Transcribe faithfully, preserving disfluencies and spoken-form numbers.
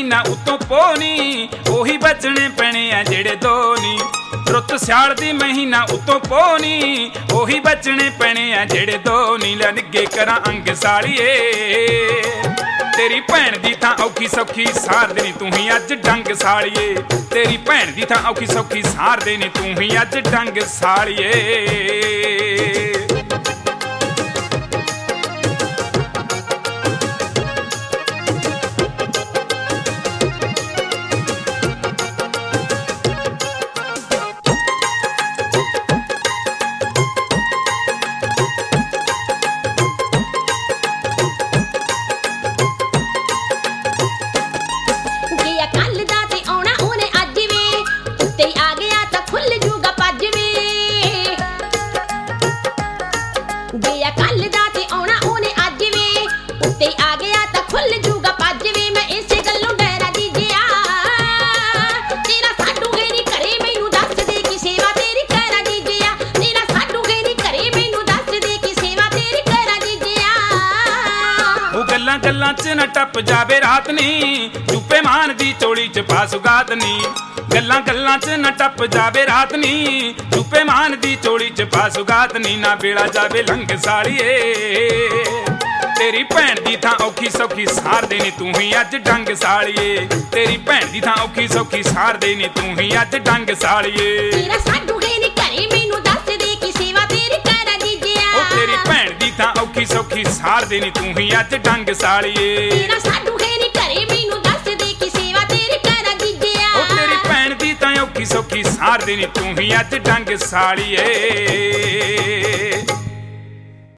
ਮਹੀਨਾ ਉਤੋਂ ਪੋਨੀ ਉਹੀ ਬਚਣੇ ਪੈਣੇ ਆ ਜਿਹੜੇ ਦੋ ਨੀ। ਰੁੱਤ ਸਿਆਲ ਦੀ ਮਹੀਨਾ ਉਤੋਂ ਪੋਨੀ ਉਹੀ ਬਚਣੇ ਪੈਣੇ ਆ ਜਿਹੜੇ ਦੋ ਨੀ। ਲੈ ਨਿੱਗੇ ਕਰਾਂ ਅੰਗ ਸਾਲੀਏ ਤੇਰੀ ਭੈਣ ਦੀ ਥਾਂ ਔਖੀ ਸੌਖੀ ਸਾਰ ਦੇਣੀ ਤੂੰ ਹੀ ਅੱਜ ਡੰਗ ਸਾਲੀਏ। ਤੇਰੀ ਭੈਣ ਦੀ ਥਾਂ ਔਖੀ ਸੌਖੀ ਸਾਰ ਦੇਣੀ ਤੂੰ ਹੀ ਅੱਜ ਡੰਗ ਸਾਲੀਏ। ਗੱਲਾਂ ਚ ਨਾ ਟੱਪ ਜਾਵੇ ਰਾਤ ਨੀ ਚੁੱਪੇ ਮਾਨ ਦੀ ਚੋਲੀ ਚ ਪਾ ਸੁਗਾਤ ਨੀ। ਗੱਲਾਂ ਗੱਲਾਂ ਚ ਨਾ ਟੱਪ ਜਾਵੇ ਰਾਤ ਨੀ ਚੁੱਪੇ ਮਾਨ ਦੀ ਚੋਲੀ ਚ ਪਾ ਸੁਗਾਤ ਨੀ। ਨਾ ਵੇਲਾ ਜਾਵੇ ਲੰਘ ਸਾਲੀਏ ਤੇਰੀ ਭੈਣ ਦੀ ਥਾਂ ਔਖੀ ਸੌਖੀ ਸਾਰ ਦੇਣੀ ਤੂੰ ਹੀ ਅੱਜ ਡੰਗ ਸਾਲੀਏ। ਤੇਰੀ ਭੈਣ ਦੀ ਥਾਂ ਔਖੀ ਸੌਖੀ ਸਾਰ ਦੇਣੀ ਤੂੰ ਹੀ ਅੱਜ ਡੰਗ ਸਾਲੀਏ। ਤੇਰਾ ਸਾਡੂ ਹੈ ਨੀ ਘਰੇ ਮੈਨੂੰ ਦੱਸ ਦੇ ਕਿ ਸੇਵਾ ਤੇਰੀ ਕਰਾਂ ਜੀਜਿਆ। ਉਹ ਤੇਰੀ ਭੈਣ ਦੀ ਥਾਂ ਔਖੀ ਸੌਖੀ ਸਾਰ ਦੇਣੀ ਤੂੰ ਹੀ ਅੱਜ ਡੰਗ ਸਾਲੀਏ। ਤੇਰਾ ਸਾਡੂ ਹੈ ਨੀ ਘਰੇ ਮੈਨੂੰ ਦੱਸ ਦੇ ਕਿ ਸੇਵਾ ਤੇਰੀ ਕਰਾਂ ਜੀਜਿਆ। ਉਹ ਤੇਰੀ ਭੈਣ ਦੀ ਥਾਂ ਔਖੀ ਸੌਖੀ ਸਾਰ ਦੇਣੀ ਤੂੰ ਹੀ ਅੱਜ ਡੰਗ ਸਾਲੀਏ।